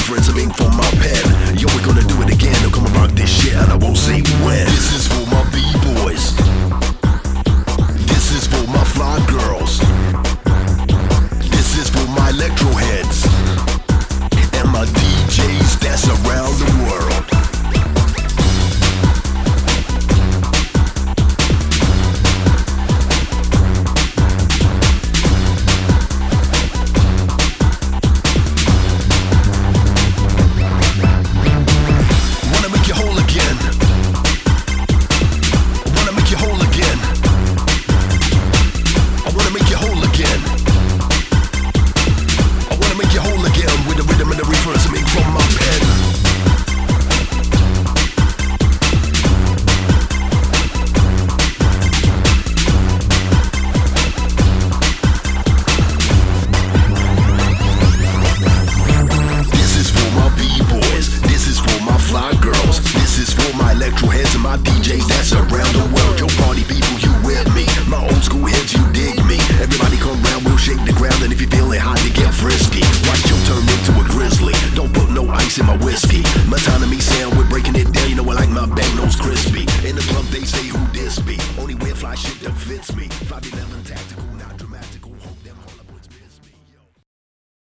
reference, I'm ink from my pen. Yo, we're gonna do it again, they'll come and rock this shit and I won't say when. This is for my B-boys. This is for my fly girls. This is for my electro heads. And my DJs that's around the world. My DJs that's around the world. Yo, party people, you with me. My old school heads, you dig me. Everybody come round, we'll shake the ground. And if you're feeling hot, you get frisky.